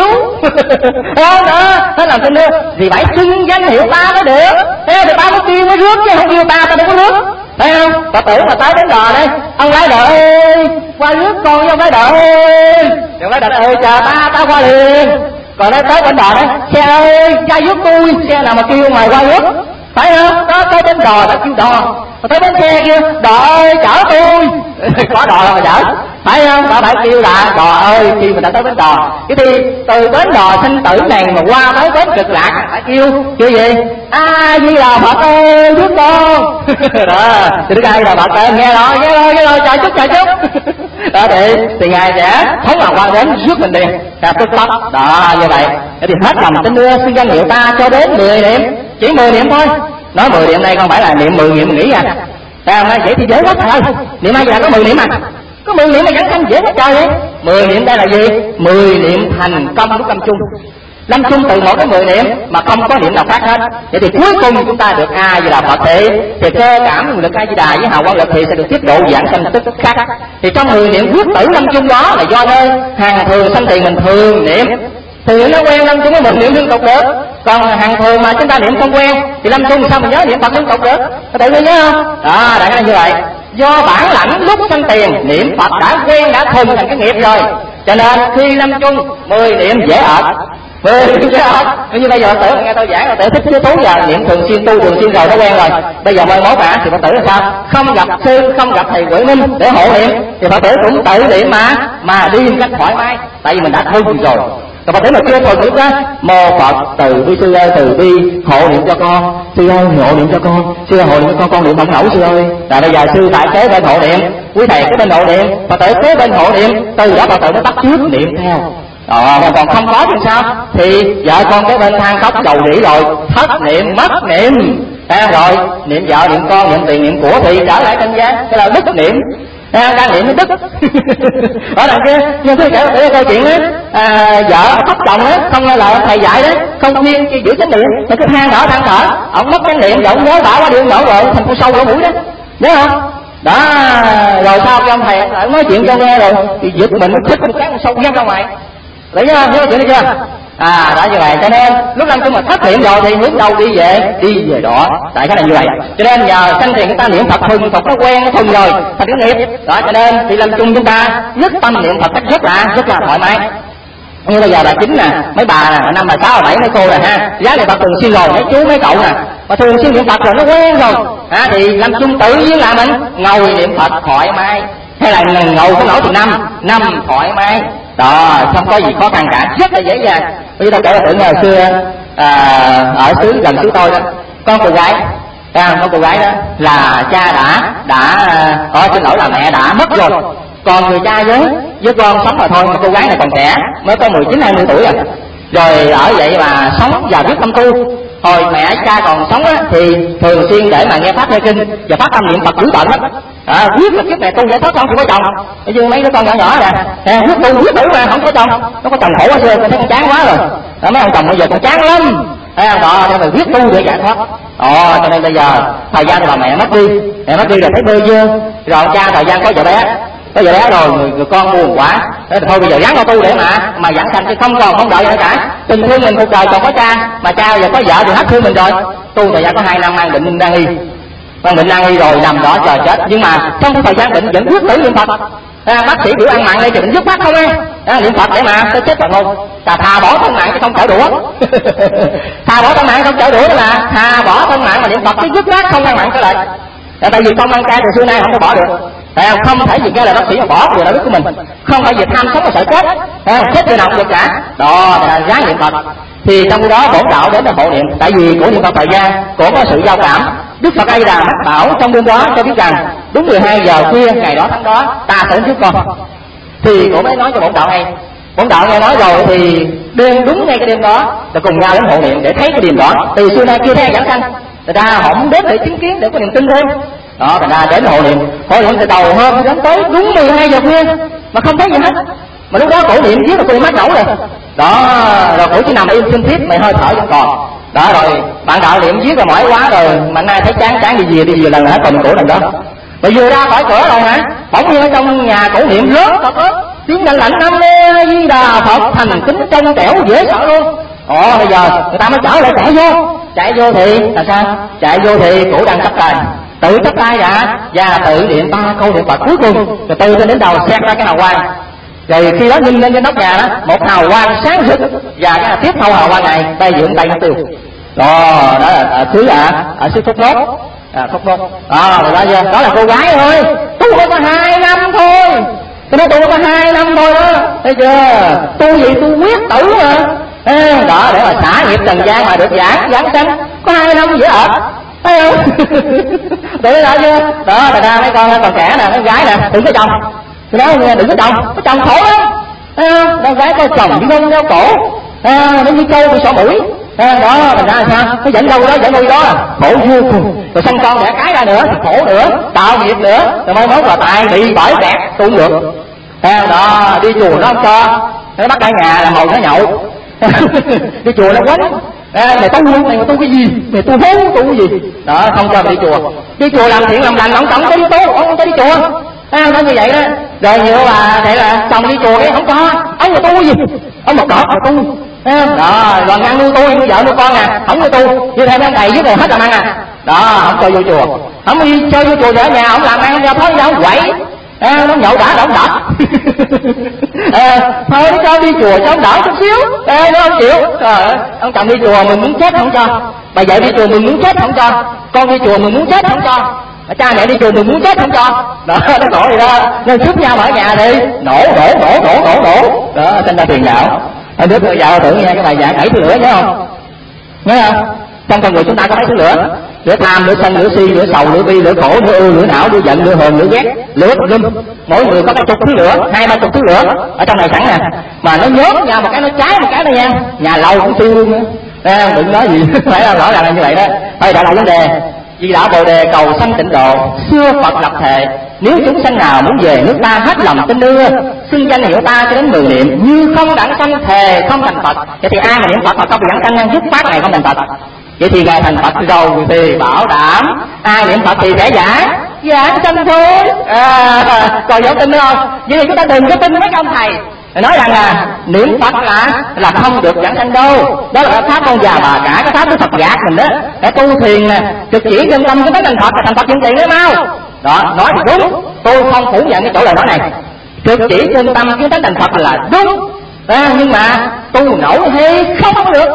Không đó, nó làm cho nữa vì phải xưng danh hiệu ta mới được. Thế thì ta mới kêu mới rước, chứ không kêu ta ta đâu có rước. Thấy không? Phật tử mà tới bến đò đây, ông lái đò ơi, qua rước con với ông lái đò ơi. Ông lái đò ơi, chờ ta, ta qua liền. Còn đây tới bến đò đấy, xe ơi, ra rước tôi, xe nào mà kêu ngoài qua rước. Phải không? Đó, tới bến đò đã kêu đò, mà tới bến xe kia đò ơi chở tôi. Có đò mà chở, phải không? Đã phải kêu là đò ơi khi mình đã tới bến đò. Cái thì từ bến đò sinh tử này mà qua tới bến cực lạc phải kêu kêu gì? A Di Đà Phật ơi giúp con. Đó, thì đức ai là Phật ơi, nghe rồi nghe rồi nghe rồi, chờ chút chờ chút. Đó thì thì ngài sẽ không nào qua đến rước mình liền, là tức lắm. Đó như vậy thì hết lòng tin đưa xin danh hiệu ta cho đến mười niệm, chỉ mười niệm thôi. Nói mười niệm đây không phải là niệm mười niệm mình nghĩ à. Tại không vậy thì dễ quá trời. Niệm ai giờ có mười niệm à? Có mười niệm mà vẫn thanh dễ quá trời vậy. Mười niệm đây là gì? Mười niệm thành công lúc lâm chung. Lâm chung từ một đến mười niệm mà không có niệm nào khác hết. Vậy thì cuối cùng chúng ta được A Di Đà Phật thì thì cơ cảm nguồn lực A Di Đà với hào quang lực thì sẽ được tiếp độ giảng sanh tức khắc. Thì trong mười niệm quyết tử lâm chung đó là do nơi hàng thường sanh tiền mình thường niệm. Thì nó quen lâm chung với mình niệm liên tục được. Còn hàng thường mà chúng ta niệm không quen thì lâm chung sao mình nhớ niệm Phật liên tục được? Có tự nhiên nhớ không? Đó, đại khái như vậy. Do bản lãnh lúc sanh tiền niệm Phật đã quen đã thuần thành cái nghiệp rồi, cho nên khi lâm chung mười niệm dễ ợt. Mười niệm dễ ợt. Như bây giờ Phật tử nghe tôi giảng là tự thích chứ tú giờ niệm thường xuyên tu thường xuyên rồi nó quen rồi. Bây giờ mai mốt à thì Phật tử là sao? Không gặp sư không gặp thầy Huệ Minh để hộ niệm thì Phật tử cũng tự niệm mà mà đi một cách thoải mái, tại vì mình đã thuần rồi. Còn Phật tử mà chưa thuần niệm đó, mô Phật từ bi sư ơi, từ bi hộ niệm cho con, sư ơi hộ niệm cho con, sư ơi hộ niệm cho con, con niệm không nổi sư ơi. Tại bây giờ sư tại kế bên hộ niệm, quý thầy kế bên hộ niệm, Phật tử kế bên hộ niệm, từ đó Phật tử mới bắt chước niệm theo. Ờ, mà còn không có thì sao? Thì vợ con kế bên than khóc dầu dĩ rồi, thất niệm mất niệm. À, rồi niệm vợ niệm con niệm tiền niệm của thì trở lại tranh giác, cái là đức niệm. À, đang niệm đến đức. Ở đằng kia nhưng tôi kể cái câu chuyện á, à, vợ khóc chồng á không nghe lời thầy dạy đó, không khuyên giữ chánh niệm, mà cứ than thở than thở, ông mất chánh niệm, ông nhớ bả quá điên nổ rồi thành con sâu lỗ mũi đó, nhớ không? Đó, rồi sau khi ông thầy ông nói chuyện cho nghe rồi thì giật mình nó thích một cái con sâu văng ra ngoài, đấy nhớ nhớ chuyện đó chưa? À đã như vậy, cho nên lúc lâm chung mà thất niệm rồi thì hướng đâu đi về đi về đó, tại cái này như vậy. Cho nên nhờ sanh tiền chúng ta niệm Phật thuần Phật nó quen nó thuần rồi thành cái nghiệp đó, cho nên thì lâm chung chúng ta nhất tâm niệm Phật cách rất là rất là thoải mái. Như bây giờ bà chính nè, mấy bà nè, năm bà sáu bà bảy mấy cô nè ha, giá niệm Phật thường xuyên rồi, mấy chú mấy cậu nè, mà thường xuyên niệm Phật rồi nó quen rồi, à, thì lâm chung tự nhiên là mình ngồi niệm Phật thoải mái, hay là ngồi có nổi thì năm năm thoải mái. Đó, không có gì khó khăn cả, rất là dễ dàng. Bây giờ tôi kể là tưởng ngày xưa à, ở xứ gần xứ tôi đó, con cô gái, à, con cô gái đó là cha đã đã có xin lỗi là mẹ đã mất rồi, còn người cha với với con sống mà thôi. Mà cô gái này còn trẻ, mới có mười chín hai mươi tuổi à, rồi ở vậy mà sống và biết tâm tu. Hồi mẹ cha còn sống á thì thường xuyên để mà nghe pháp nghe kinh và phát tâm niệm Phật dữ tợn lắm. À, quyết là kiếp này tu giải thoát không có chồng. Bây giờ mấy đứa con nhỏ nhỏ nè, à, quyết tu quyết tử mà không có chồng, nó có chồng khổ quá xưa, con thấy con chán quá rồi. Đó, mấy ông chồng bây giờ con chán lắm. Thấy không? Đó, nên là quyết tu để giải thoát. Ồ, cho nên bây giờ thời gian thì bà mẹ mất đi, mẹ mất đi rồi thấy bơ vơ, rồi cha thời gian có vợ bé. Có vợ bé rồi người, người con buồn quá, thế thì thôi bây giờ gắn vào tu để mà mà giảng sanh, chứ không còn không đợi nữa cả. Tình thương mình cuộc đời còn có cha, mà cha giờ có vợ thì hết thương mình rồi. Tu thời gian có hai năm mang bệnh đang y, mang bệnh đang y rồi nằm đó chờ chết, nhưng mà trong thời gian bệnh vẫn quyết tử niệm Phật. À, bác sĩ biểu ăn mặn đây thì bệnh dứt khoát không á, à, niệm Phật để mà tôi chết rồi không, thà thà bỏ thân mạng chứ không chở đũa. Thà bỏ thân mạng không chở đũa đó là thà bỏ thân mạng mà niệm Phật chứ dứt khoát không ăn mặn trở lại. À, tại vì không ăn chay từ xưa nay không có bỏ được. Tại không, không thể vì cái là bác sĩ mà bỏ người đạo đức của mình, không phải vì tham sống mà sợ chết, à, chết người nào cũng được cả. Đó là giá niệm Phật. Thì trong đó bổn đạo đến là hộ niệm, tại vì của niệm Phật thời gian cũng có sự giao cảm. Đức Phật A Di Đà mách bảo trong đêm đó cho biết rằng đúng mười hai giờ khuya ngày đó tháng đó ta sẽ trước con. Thì cổ mới nói cho bổn đạo hay. Bổn đạo nghe nói rồi thì đêm đúng ngay cái đêm đó là cùng nhau đến hộ niệm để thấy cái điềm đó. Từ xưa nay chưa thấy giảng sanh, người ta họ muốn đến để chứng kiến để có niềm tin thêm. Đó, thành ra đến hộ niệm, hộ niệm từ đầu hôm đến tới đúng mười hai giờ khuya mà không thấy gì hết. Mà lúc đó cổ niệm viết là cô mát nổi rồi. Đó, rồi cổ chỉ nằm im xin thiết, mày hơi thở vẫn còn. Đó rồi, bạn đạo niệm viết là mỏi quá rồi, mà nay thấy chán chán đi về đi về lần nữa còn cổ lần đó. Rồi vừa ra khỏi cửa rồi hả? Bỗng nhiên ở trong nhà cổ niệm lớn thật lớn, tiếng lạnh lạnh năm mê Di Đà Phật thành kính trong trẻo dễ sợ luôn. Ồ bây giờ người ta mới trở lại chạy vô, chạy vô thì là sao? Chạy vô thì cổ đang chắp tay, tự chắp tay đã và tự niệm ba câu niệm Phật cuối cùng, rồi từ trên đến đầu xẹt ra cái hào quang. Rồi khi đó nhìn lên trên nóc nhà đó một hào quang sáng rực, và cái tiếp theo hào quang này bay dưỡng tay nó tiêu. Đó, đó là ở xứ à, ở xứ Thốt Nốt, à Thốt Nốt. Đó, đó, đó, đó là cô gái thôi, tu có hai năm thôi. Tôi nói tu có hai năm thôi đó, thấy chưa? Tu gì tu quyết tử mà. À, đó để mà xả nghiệp trần gian mà được giảng giảng sanh có hai năm dễ ợt, thấy không? Để đó chưa? Đó đại ra mấy con còn trẻ nè, mấy gái nè, đừng có chồng. Tôi nói nghe đừng có chồng, có chồng khổ lắm. Thấy không? Con gái có chồng đi nâng đeo cổ, à, nó như trâu bị sọ mũi. À, đó thành ra là sao? Nó dẫn đâu đó dẫn đâu đó khổ vô cùng, rồi sanh con đẻ cái ra nữa thì khổ nữa, tạo nghiệp nữa, rồi mai mốt là tại bị bởi kẹt tu không được. À, đó đi chùa nó không cho, nó bắt cả nhà là màu nó nhậu. Đi chùa nó quánh, à, mày tu mày mà tu cái gì, mày tu hú tu cái gì đó, không cho mày đi chùa. Đi chùa làm thiện làm lành ông chồng cho đi tu, ông không cho đi chùa. À, nó như vậy đó. Rồi nhiều bà thế là chồng đi chùa cái không cho, ông mà tu cái gì, ông mặc đỏ mà tu. Đó còn ăn nuôi tôi nuôi vợ nuôi con à, không nuôi tu như thế đang đầy với rồi hết làm ăn à. Đó không cho vô chùa, không đi chơi vô chùa ở nhà ông làm ăn ra thôi đâu quậy. À, nó nhậu đã đỡ đỡ. À, thôi nó cho đi chùa cho ông đỡ chút xíu. À, nó không chịu. Trời ơi, ông chồng đi chùa mình muốn chết không cho, bà vợ đi chùa mình muốn chết không cho, con đi chùa mình muốn chết không cho, cha mẹ đi chùa mình muốn chết không cho. Đó nó khổ gì đó, nên giúp nhau ở nhà đi, nổ nổ nổ nổ nổ nổ. Đó sinh ra phiền não. Anh biết bây giờ tưởng nghe cái bài giảng bảy thứ lửa nhớ không? Nhớ không? Trong con người chúng ta có mấy thứ lửa? Lửa tham, lửa sân, lửa si, lửa sầu, lửa bi, lửa khổ, lửa ưu, lửa não, lửa giận, lửa hờn, lửa ghét, lửa lum. Mỗi người có cái chục thứ lửa, hai ba chục thứ lửa ở trong này sẵn nè. Mà nó nhớ nhau một cái nó cháy một cái đó nha. Nhà lầu cũng tiêu luôn á. À, đừng nói gì, phải là rõ ràng là như vậy đó. Thôi đại lại vấn đề. Vì đạo Bồ Đề cầu sanh tịnh độ, xưa Phật lập thệ, nếu chúng sanh nào muốn về nước ta hết lòng tin đưa, xưng danh hiệu ta cho đến mười niệm, như không đặng sanh thề không thành Phật. Vậy thì ai mà niệm Phật mà không bị đặng sanh dứt phát này không thành Phật. Vậy thì ngài thành Phật rồi thì bảo đảm ai niệm Phật thì sẽ giải giảng sanh thôi. À, còn dám tin nữa không? Vậy thì chúng ta đừng có tin mấy ông thầy nói rằng là niệm Phật là là không được giảng sanh đâu. Đó là cái pháp con già bà cả, cái pháp của Phật gạt mình đó. Để tu thiền nè, trực chỉ chân tâm cái thành Phật, thành Phật chân tiền đấy mau. Đó nói thì đúng, tôi không phủ nhận cái chỗ lời nói này. Trực chỉ chân tâm cái tánh thành Phật là đúng, à, nhưng mà tu nổi hay không được.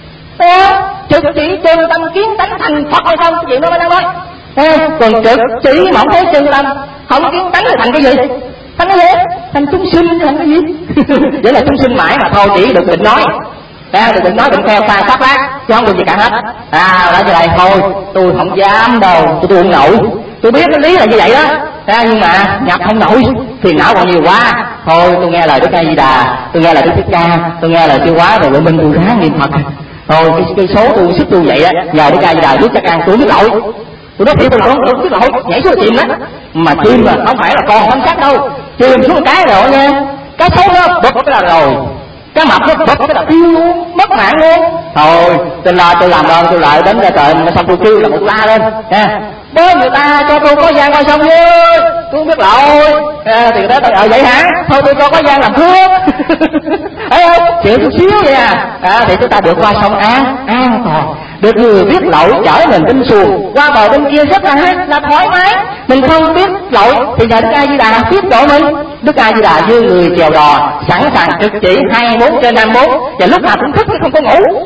À, trực chỉ chân tâm kiến tánh thành Phật hay không, cái chuyện đó mới đang nói. À, còn trực chỉ mà không thấy chân tâm, không kiến tánh là thành cái gì? Thành cái gì? Thành chúng sinh, thành cái gì? Vậy là chúng sinh mãi mà thôi, chỉ được định nói. À, đừng nói đừng theo sai pháp lát, chứ không được gì cả hết. À, nói như vậy thôi, tôi không dám đâu, tôi tu không nổi. Tôi biết cái lý là như vậy đó. À, nhưng mà nhập không nổi, phiền não còn nhiều quá. Thôi tôi nghe lời Đức A Di Đà, tôi nghe lời Đức Thích Ca, tôi nghe lời Tiêu Hóa rồi mình tôi ráng niệm Phật. Thôi cái, cái số tôi sức tôi vậy á, nhờ Đức A Di Đà giúp chắc ăn tôi biết lỗi. Tôi nói thiệt tôi không tôi biết lỗi, nhảy xuống chìm đó. Mà chìm mà không phải là còn thanh sắc đâu, chìm xuống cái rồi nha. Cái số đó bật cái là rồi. Cái mập nó bật cái là tiêu luôn, mất mạng luôn. Thôi tôi lo tôi làm ơn tôi lại đến ra trời mà xong tôi kêu là một la lên nha. Bớ người ta cho tôi có gian coi xong chứ tôi không biết lỗi. À, thì người ta ở vậy hả? Thôi tôi cho có gian làm phước. Thấy không? Chịu chút xíu vậy à. À thì chúng ta được qua sông an an toàn, được người biết lỗi chở mình bên xuồng qua bờ bên kia rất là là thoải mái. Mình không biết lỗi thì nhờ Đức A Di Đà tiếp độ mình. Đức A Di Đà như người chèo đò sẵn sàng trực chỉ hai mươi bốn trên năm mươi bốn, và lúc nào cũng thức chứ không có ngủ.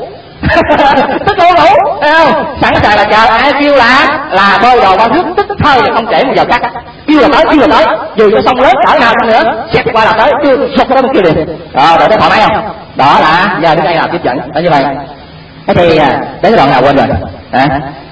Tức không ngủ, thấy không? Sẵn sàng là chờ ai kêu là là bơi đồ qua nước tức thôi không trễ một giờ cắt. Kêu là tới, kêu là tới, dù cho sông lớn cỡ nào nữa, xẹt qua là tới, chưa sụt đó kêu liền. Rồi rồi thấy thoải mái không? Đó là giờ Đức A Di Đà tiếp dẫn, đó như vậy. Thế thì đến đoạn nào quên rồi. À.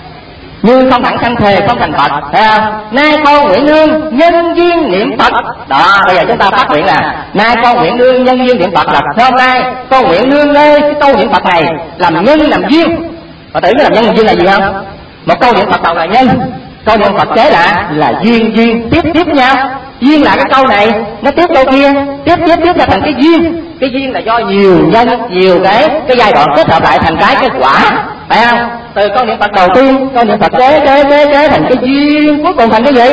Như không đặng sanh thề không thành Phật, thấy không? Nay con nguyện nương nhân duyên niệm Phật. Đó bây giờ chúng ta phát nguyện là nay con nguyện nương nhân duyên niệm Phật, là hôm nay con nguyện nương nơi cái câu niệm Phật này làm nhân làm duyên. Và tưởng làm nhân làm duyên là gì không? Một câu niệm Phật đầu là nhân, câu niệm Phật kế là là duyên duyên tiếp tiếp nhau. Duyên là cái câu này nó tiếp câu kia, tiếp tiếp tiếp ra thành cái duyên. Cái duyên là do nhiều nhân, nhiều cái cái giai đoạn kết hợp lại thành cái kết quả, phải không? Từ câu niệm Phật đầu tiên, câu niệm Phật kế kế kế kế thành cái duyên, cuối cùng thành cái gì?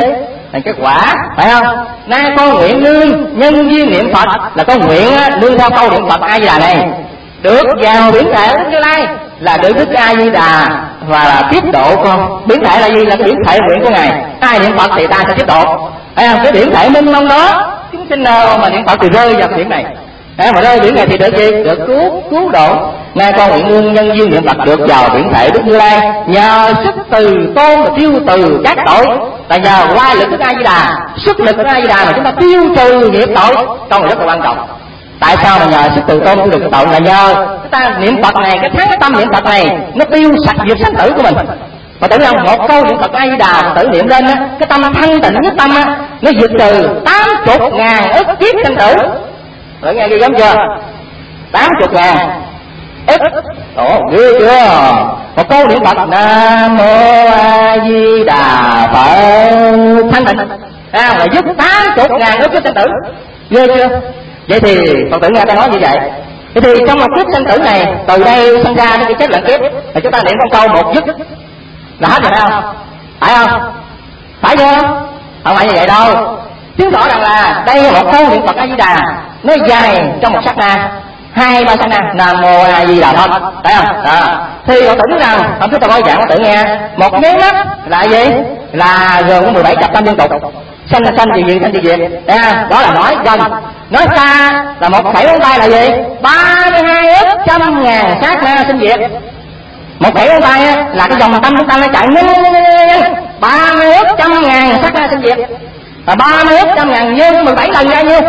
thành cái quả, phải không? Nay con nguyện nương nhân duyên niệm Phật, là con nguyện nương theo câu niệm Phật A Di Đà này được vào biển thể Đức Như Lai, là được Đức A Di Đà và là tiếp độ con. Biển thể là gì? Là cái biển thể nguyện của ngài. Ai niệm Phật thì ta sẽ tiếp độ. Thấy không? Cái biển thể minh mông đó, chúng sinh nào mà niệm Phật thì rơi vào biển này. Đấy, mà rơi biển này thì được gì? Được cứu cứu độ. Nay con nguyện nương nhân duyên niệm Phật được vào biển thể Đức Như Lai, nhờ sức từ tôn và tiêu từ các tội, là nhờ qua lực Đức A Di Đà, sức lực của A Di Đà mà chúng ta tiêu trừ nghiệp tội. Câu này rất là quan trọng. Tại sao mà nhờ sức từ tôn tiêu được tội? Là nhờ chúng ta niệm Phật này, cái thắng tâm niệm Phật này nó tiêu sạch nghiệp sanh tử của mình. Mà tưởng không, một câu niệm Phật A Di Đà tự niệm lên á, cái tâm thanh tịnh nhất tâm á, nó diệt trừ tám chục ngàn ức kiếp sanh tử. Rồi nghe ghi lắm chưa? Tám chục ngàn ức. Ồ, ghê chưa? Một câu niệm Phật Nam Mô A Di Đà Phật thanh tịnh à, mà giúp tám chục ngàn ức kiếp sanh tử. Ghê chưa? Vậy thì Phật tử nghe ta nói như vậy. Vậy thì trong một kiếp sanh tử này, từ đây sinh ra đến cái chết lẫn kiếp, thì chúng ta niệm con câu một dứt là hết rồi, phải không? Phải không? Phải chưa? Không phải như vậy đâu. Chứng tỏ rằng là đây là một câu niệm Phật A Di Đà, nó dài trong một sát na, hai ba sát na. Nam Mô A Di Đà Phật, phải không? Đó. Thì Phật tử biết rằng, hôm trước tôi nói giảng Phật tử nghe, một nháy mắt là gì? Là gồm có mười bảy chập tâm liên tục. Sanh là sanh gì gì, sanh gì gì. Đó là nói gần. Nói xa là một khẩy ngón tay là gì? ba mươi hai ức trăm ngàn sát na sinh diệt. Một khẩy ngón tay là cái dòng tâm chúng ta nó chạy nhanh nhanh nhanh nhanh ba mươi ức trăm ngàn sát na sinh diệt. Và ba mươi ức trăm ngàn nhân mười bảy lần ra nhiêu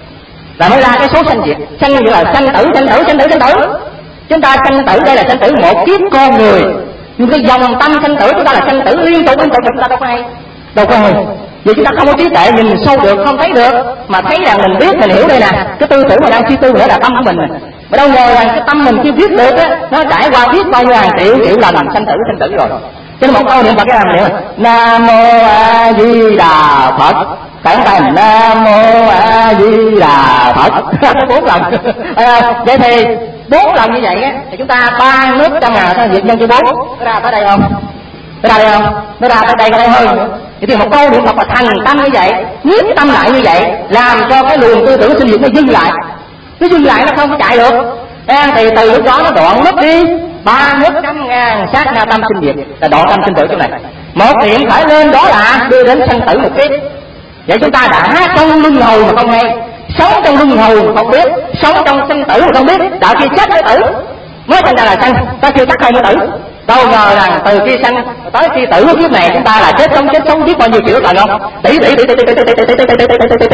là mới ra cái số sanh diệt. Sanh như là sanh tử, sanh tử, sanh tử, sanh tử. Chúng ta sanh tử đây là sanh tử một kiếp con người, nhưng cái dòng tâm sanh tử chúng ta là sanh tử liên tục liên tục, chúng ta đâu có hay, đâu có hay. Vì chúng ta không có trí tuệ nhìn sâu được, không thấy được, mà thấy rằng mình biết, mình hiểu đây nè, cái tư tưởng mà đang suy tư nữa là tâm của mình. Mà đâu ngờ rằng cái tâm mình chưa biết được á, nó trải qua biết bao nhiêu hàng triệu triệu lần sanh tử sanh tử rồi. Cho nên một câu niệm Phật cái làm niệm Nam Mô A Di Đà Phật, cẩn thận Nam Mô A Di Đà Phật bốn lần. À, vậy thì bốn lần như vậy á, thì chúng ta ba nước trăm ngàn sao việc nhân cho bốn, nó ra tới đây không? Nó ra đây không? Nó ra tới đây có đây hơn nữa. Vậy thì một câu niệm Phật là thành tâm như vậy, nhiếp tâm lại như vậy, làm cho cái luồng tư tưởng sinh diệt nó dừng lại, nó dừng lại nó không có chạy được. À, thì từ lúc đó nó đoạn mất đi ba nước trăm ngàn sát na tâm sinh diệt, là đoạn tâm sinh tử chỗ này. Một niệm phải lên đó là đưa đến sanh tử một kiếp. Vậy chúng ta đã trong luân hồi mà không hay, sống trong luân hồi mà không biết, sống trong sanh tử mà không biết, đạo khi chết mới tử, mới thành ra là sanh, ta chưa chắc hay mới tử. Đâu ngờ rằng từ khi sanh tới khi tử của kiếp này chúng ta là chết sống chết sống biết bao nhiêu triệu lần không? Tỷ tỷ tỷ tỷ tỷ tỷ tỷ tỷ tỷ tỷ tỷ tỷ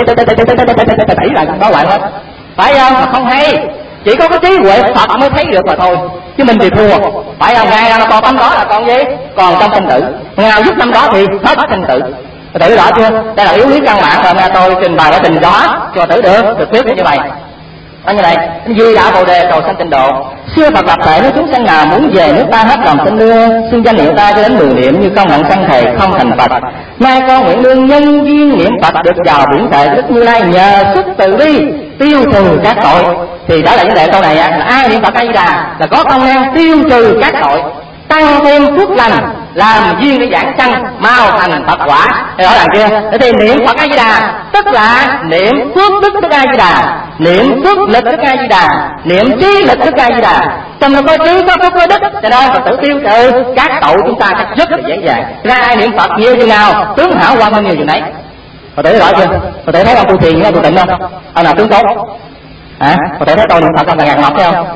tỷ tỷ lần đó lại hết, phải không? Mà không hay, chỉ có cái trí huệ Phật mới thấy được mà thôi, chứ mình thì thua, phải không? Ngày nào còn tâm đó là còn gì? Còn trong sanh tử, nào dứt tâm đó thì hết sanh tử. Tử rõ chưa? Đây là yếu lý căn bản, rồi nghe tôi trình bày cái trình đó cho tử được được biết như vậy. Ở như này, Di Đà Bồ Đề cầu sanh tịnh độ. Xưa Phật lập thể nếu chúng sanh nào muốn về nước ta hết lòng tin đưa, xin danh hiệu ta cho đến mười niệm như không nặng sanh thề không thành Phật. Nay con nguyện đương nhân duyên niệm Phật được vào biển thể Đức Như Lai, nhờ sức từ bi tiêu trừ các tội. Thì đó là vấn đề câu này á, là ai niệm Phật A Di Đà là có công năng tiêu trừ các tội, tăng thêm phước lành, làm duyên để giảng sanh mau thành Phật quả. Thì rõ ràng chưa? Thế thì niệm Phật A Di Đà tức là niệm phước đức Đức A Di Đà, niệm phước lực Đức A Di Đà, niệm trí lực Đức A Di Đà. Trong đó có trí, có phước, có đức, cho nên Phật tử tiêu trừ các tội chúng ta rất là dễ dàng. Ra ai niệm Phật nhiều chừng nào tướng hảo quan hơn nhiều chừng đấy. Phật tử rõ chưa? Phật tử thấy ông tu thiền với tu tịnh không? Ông nào tướng tốt? Hả? Phật tử thấy tôi niệm Phật không là ngàn mập thấy không?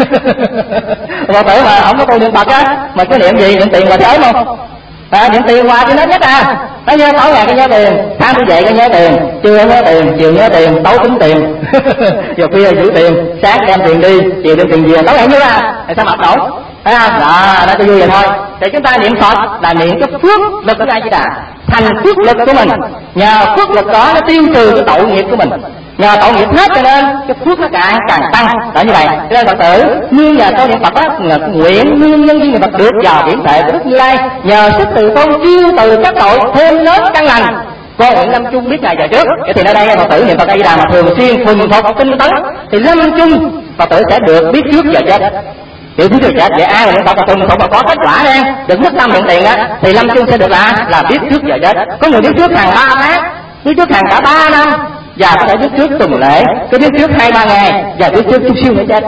Phật tử mà không có tôi niệm Phật á, mà cái niệm gì? Niệm tiền và thế không? À, niệm tiền qua cho nó nhất à. Nó nhớ tối ngày cái nhớ tiền, sáng tôi dậy cái nhớ tiền, trưa nhớ tiền, chiều nhớ tiền, tối tính tiền, giờ khuya giữ tiền, sáng đem tiền đi, chiều đem tiền về, tối ngày nhớ à. Thì sao mập nổi? Thấy không? Đó, nó tôi vui vậy thôi. Thì chúng ta niệm Phật là niệm cái phước lực của A Di Đà, thành phước lực của mình. Nhờ phước lực đó nó tiêu trừ cái tội nghiệp của mình. Nhờ tội nghiệp hết cho nên cái phước nó càng càng tăng. Đó như vậy. Cho nên Phật tử như nhờ câu niệm Phật đó, nguyện nguyên nhân duyên Phật được vào biển thể của Đức Như Lai, nhờ sức từ tôn tiêu từ các tội thêm lớn căn lành. Con nguyện lâm chung biết ngày giờ trước. Vậy thì ở đây Phật tử niệm Phật A Di Đà mà thường xuyên thuần thục tinh tấn thì lâm chung Phật tử sẽ được biết trước giờ chết. chữ biết trước chết. Vậy ai mà niệm Phật mà tuần không mà có kết quả đen đừng mất tâm nhận tiền đó thì lâm chung sẽ được là là biết trước giờ chết. Có người biết trước hàng ba tháng, biết trước hàng cả ba năm, và có thể biết trước tuần lễ, có biết trước hai ba ngày, và biết trước chút xíu nữa chết.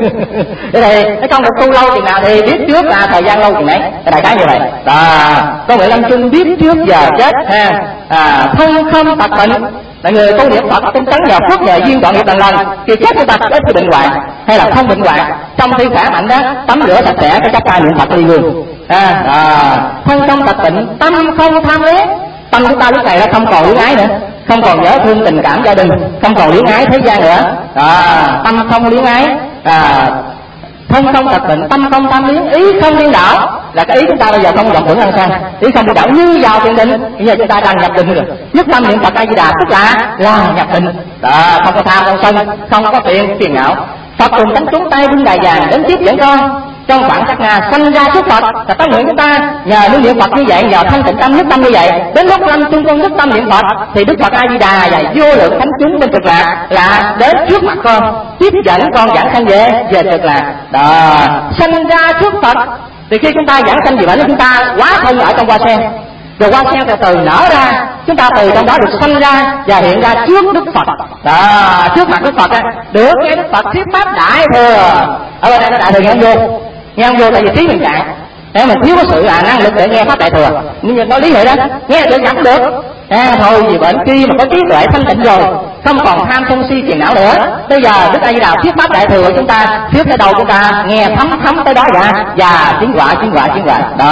Thế thì nó không được tu lâu chừng nào thì biết trước là thời gian lâu chừng nấy, cái đại khái như vậy. À, có người lâm chung biết trước giờ chết ha. À, thân không tật bệnh là người tu niệm Phật tinh tấn nhờ phước nhờ duyên đoạn nghiệp lần lần thì chết của ta ít cái bệnh hoạn hay là không bệnh hoạn, trong khi khỏe mạnh đó tắm rửa sạch sẽ cái chắc ca niệm Phật đi luôn. À, à, thân không tật bệnh, tâm không tham luyến. Tâm chúng ta lúc này nó không còn luyến ái nữa, không còn nhớ thương tình cảm gia đình, không còn luyến ái thế gian nữa. À, tâm không luyến ái, à, thân không tật bệnh, tâm không tham luyến, ý không điên đảo là cái ý chúng ta bây giờ không dòng hưởng ăn sang, ý không điên đảo như vào thiền định. Bây giờ chúng ta đang nhập định rồi, nhất tâm niệm Phật A Di Đà tức là là nhập định. Đó, không có tham không sân, không có phiền phiền não. Phật cùng tánh chúng tay vung đài vàng đến tiếp dẫn con trong khoảng khắc nga sanh ra trước Phật. Là tâm nguyện chúng ta nhờ những niệm Phật như vậy, nhờ thanh tịnh tâm nhất tâm như vậy, đến lúc lâm chung con nhất tâm niệm Phật thì Đức Phật A Di Đà và vô lượng thánh chúng bên cực lạc là đến trước mặt con tiếp dẫn con giảng sanh về về cực lạc. Đó, sanh ra trước Phật thì khi chúng ta giảng sanh về bệnh chúng ta quá thân ở trong hoa sen, rồi hoa sen từ từ nở ra, chúng ta từ trong đó được sanh ra và hiện ra trước Đức Phật. Đó, trước mặt Đức Phật á, được nghe Đức Phật thuyết pháp đại thừa. Ở bên đây nó đại thừa nghe không vô, nghe không vô tại vì trí mình cạn, để mình thiếu có sự à năng lực để nghe pháp đại thừa. Nhưng nói lý vậy đó, nghe được chẳng được. À, thôi vì bệnh khi mà có trí tuệ thanh tịnh rồi, không còn tham sân si phiền não nữa, bây giờ Đức A Di Đà thuyết pháp đại thừa của chúng ta thuyết tới đâu chúng ta nghe thấm thấm tới đó dạ, và chứng quả chứng quả chứng quả. Đó,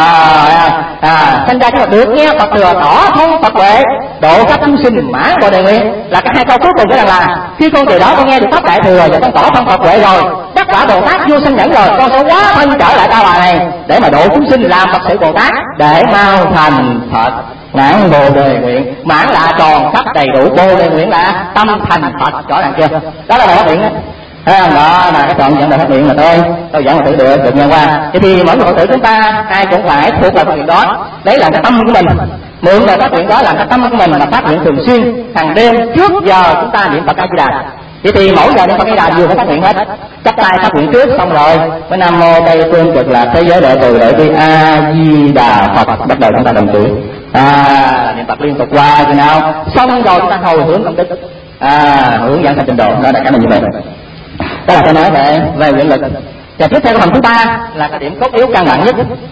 à, thành ra chúng ta được nghe Phật thừa tỏ thông Phật huệ độ khắp chúng sinh mãn bồ đề nguyện là cái hai câu cuối cùng. Cái rằng là khi con từ đó con nghe được pháp đại thừa và con tỏ thông Phật huệ rồi, tất cả Bồ Tát vô sanh nhẫn rồi, con sẽ hóa thân trở lại ta bà này để mà độ chúng sinh làm Phật sự Bồ Tát để mau thành Phật mãn bồ đề nguyện. Mãn là tròn khắp đầy đủ, bồ đề nguyện là tâm thành Phật. Rõ ràng chưa? Đó là bài phát nguyện đó. À, đó là cái đoạn dẫn bài phát nguyện mà tôi tôi giảng tự được được nghe qua. Thế thì mỗi người Phật tử chúng ta ai cũng phải thuộc bài phát nguyện đó, đấy là cái tâm của mình, mượn bài phát nguyện đó làm cái tâm của mình là phát nguyện thường xuyên hàng đêm trước giờ chúng ta niệm Phật A Di Đà. Vậy thì mỗi giờ niệm Phật A Di Đà vừa phải phát nguyện hết, chắp tay phát nguyện trước xong rồi với Nam Mô Tây Phương Cực Lạc Thế Giới Đệ Từ Đệ Bi A Di Đà Phật, bắt đầu chúng ta đồng tử à niệm Phật liên tục qua chừng nào xong rồi chúng ta hồi hướng công đức, à hướng dẫn thành trình độ. Đó là cái này như vậy. Đó là tôi nói về về nguyện lực. Và tiếp theo cái phần thứ ba là cái điểm cốt yếu căn bản nhất.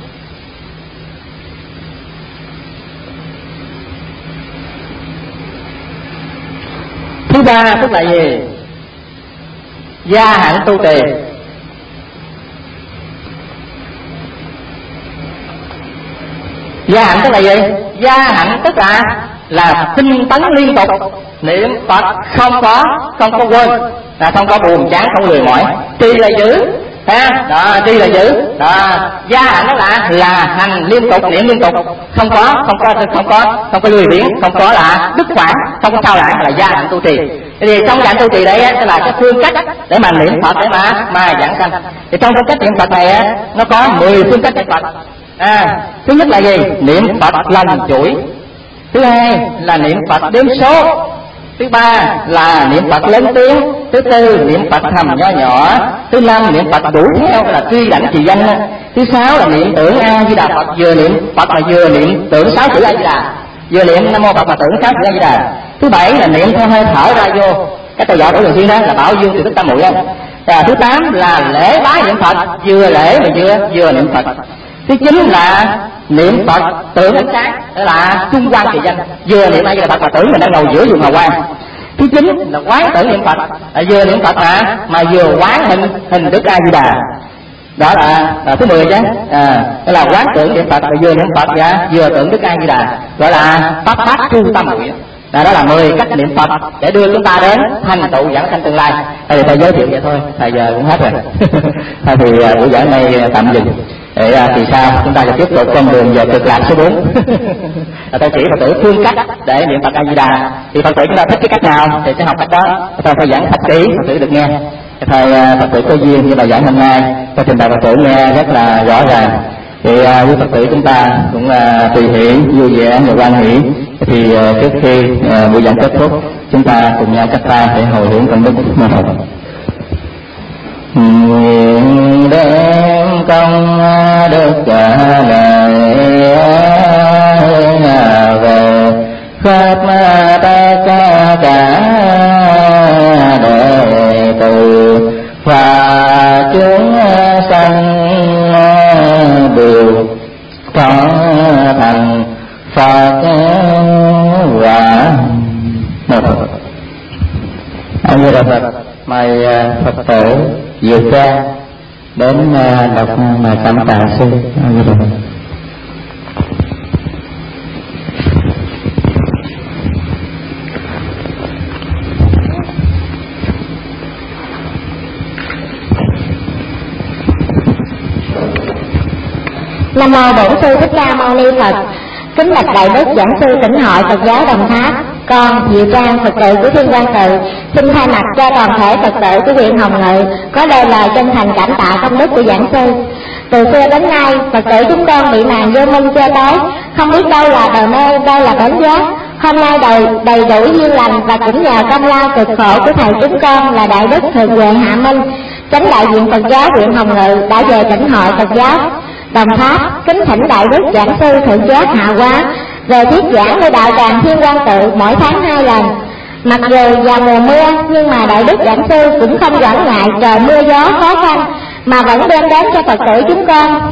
Thứ ba tức là gì? Gia hạnh tu trì. Gia hạnh tức là gì? Gia hạnh tức là là tinh tấn liên tục niệm Phật, không có không có quên, là không có buồn chán, không lười mỏi. Trì là giữ, ha, đó, trì là giữ. Đó, gia hạnh đó là là hành liên tục, niệm liên tục, không có không có không có không có lười biếng, không có là đứt quãng, không có sao lãng, là gia hạnh tu trì. Thì trong gia hạnh tu trì đây á, tức là cái phương cách để mà niệm Phật để mà mà giảng sanh. Thì trong phương cách niệm Phật này á, nó có mười phương cách niệm Phật. À, thứ nhất là gì? Niệm Phật lần chuỗi. Thứ hai là niệm Phật đếm số. Thứ ba là niệm Phật lớn tiếng. Thứ tư niệm Phật thầm nho nhỏ. Thứ năm niệm Phật đuổi theo là truy đảnh trì danh. Thứ sáu là niệm tưởng A Di Đà Phật, vừa niệm Phật mà vừa niệm tưởng sáu chữ A Di Đà, vừa niệm Nam Mô Phật mà tưởng sáu chữ A Di Đà. Thứ bảy là niệm theo hơi thở ra vô, cái tôi dõi đổi thường xuyên đó là bảo dương từ đức tam muội. Và thứ tám là lễ bái niệm Phật, vừa lễ mà vừa vừa niệm Phật. Thứ chín là niệm Phật tưởng ánh sáng, đó là trung quan trì danh, vừa niệm A Di Đà Phật mà tưởng mình đang ngồi giữa vùng hào quang. Thứ chín là quán tưởng niệm Phật, là vừa niệm Phật mà mà vừa quán hình hình đức A Di Đà. Đó là, là thứ mười chứ. À, đó là quán tưởng niệm Phật, là vừa niệm Phật và vừa tưởng đức A Di Đà, gọi là pháp pháp trung tâm nguyện. Đó, đó là mười cách niệm Phật để đưa chúng ta đến thành tựu giảng sanh tương lai. Thầy thầy giới thiệu vậy thôi, thầy giờ cũng hết rồi. Thôi thì buổi giảng này tạm dừng. Để thì sao chúng ta sẽ tiếp tục con đường về cực lạc số bốn. Tôi chỉ Phật tử phương cách để niệm Phật A Di Đà. Thì Phật tử chúng ta thích cái cách nào thì sẽ học cách đó. Tôi phải giảng thật kỹ Phật tử được nghe. Thầy Phật tử có duyên như bài giảng hôm nay, tôi trình bày Phật tử nghe rất là rõ ràng. Thì quý Phật tử chúng ta cũng là tùy hỷ, vui vẻ và quan hỷ. Thì trước khi buổi giảng kết thúc, chúng ta cùng nhau chắp tay để hồi hướng công đức. Nguyện để
đức trả lời về khắp tất cả đệ tử và chúng sanh đều có thành Phật quả. A Di Đà Phật. Mời Phật tử Diệu Cha đến đọc bài cảm tạ sư. A Di Đà Phật.
Nam mô Bổn Sư Thích Ca Mâu Ni Phật. Kính bạch đại đức giảng sư Tỉnh Hội Phật giáo Đồng Tháp, con Diệu Trang, Phật tử của Thiên Quang Tự, xin thay mặt cho toàn thể Phật tử của huyện Hồng Ngự có lời lời chân thành cảm tạ công đức của giảng sư. Từ xưa đến nay, Phật tử chúng con bị màn vô minh che tối, không biết đâu là bờ mê, đâu là bến giác. Hôm nay đầy, đầy đủ duyên lành và cũng nhờ công lao cực khổ của thầy chúng con là đại đức Thượng Huệ Hạ Minh, chánh đại diện Phật giáo huyện Hồng Ngự đã về Tỉnh Hội Phật giáo Đồng Tháp, kính thỉnh đại đức giảng sư Thượng Giác Hạ Quá về thuyết giảng nơi đạo tràng Thiên Quang Tự mỗi tháng hai lần. Mặc dù vào mùa mưa nhưng mà đại đức giảng sư cũng không quản ngại trời mưa gió khó khăn mà vẫn đem đến cho Phật tử chúng con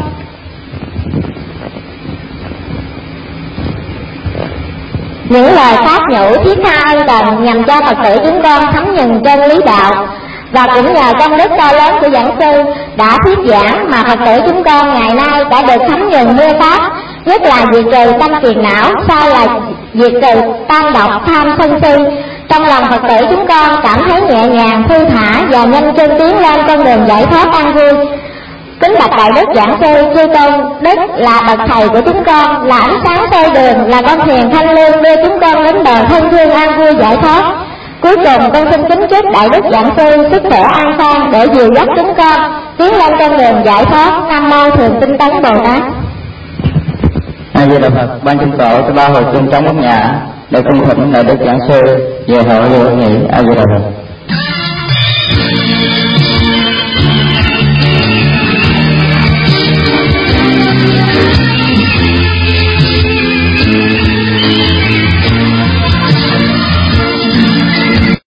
những lời phát nhủ thiết tha ân cần nhằm cho Phật tử chúng con thấm nhuần chân lý đạo. Và cũng nhờ công đức to lớn của giảng sư đã thuyết giảng mà Phật tử chúng con ngày nay đã được thấm nhuần mưa pháp, nhất là diệt trừ tâm phiền não, sau là diệt trừ tam độc tham sân si. Trong lòng Phật tử chúng con cảm thấy nhẹ nhàng, thư thả và nhanh chân tiến lên con đường giải thoát an vui. Kính bạch đại đức giảng sư chư tôn đức là bậc thầy của chúng con, là ánh sáng soi đường, là con thuyền thanh lương đưa chúng con đến bờ thân thương an vui giải thoát. Cuối cùng con xin kính chúc đại đức giảng sư sức khỏe an khang để dìu dắt chúng con tiến lên con đường giải thoát. Nam mô Thường Tinh Tấn Bồ Tát.
A Di Đà Phật. Ban chung tổ cho ba hồi chung trong ốc nhà để cung thỉnh đại đức giảng sư về hội về hội nghị. A Di Đà Phật.